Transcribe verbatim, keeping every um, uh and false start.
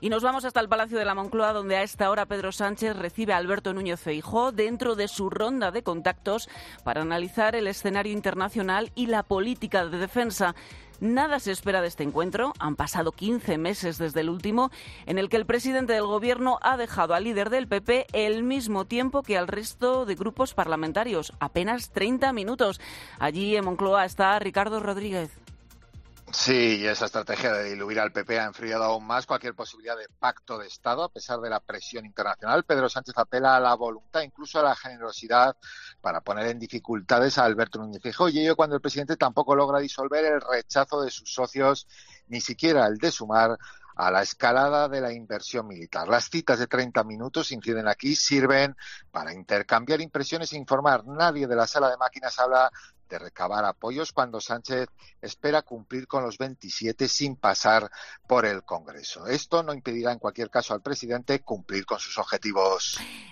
Y nos vamos hasta el Palacio de la Moncloa, donde a esta hora Pedro Sánchez recibe a Alberto Núñez Feijóo dentro de su ronda de contactos para analizar el escenario internacional y la política de defensa. Nada se espera de este encuentro. Han pasado quince meses desde el último, en el que el presidente del Gobierno ha dejado al líder del P P el mismo tiempo que al resto de grupos parlamentarios, apenas treinta minutos. Allí en Moncloa está Ricardo Rodríguez. Sí, y esa estrategia de diluir al P P ha enfriado aún más cualquier posibilidad de pacto de Estado, a pesar de la presión internacional. Pedro Sánchez apela a la voluntad, incluso a la generosidad, para poner en dificultades a Alberto Núñez Feijóo, y ello cuando el presidente tampoco logra disolver el rechazo de sus socios, ni siquiera el de Sumar, a la escalada de la inversión militar. Las citas de treinta minutos, inciden aquí, sirven para intercambiar impresiones e informar. Nadie de la sala de máquinas habla de recabar apoyos cuando Sánchez espera cumplir con los veintisiete sin pasar por el Congreso. Esto no impedirá en cualquier caso al presidente cumplir con sus objetivos.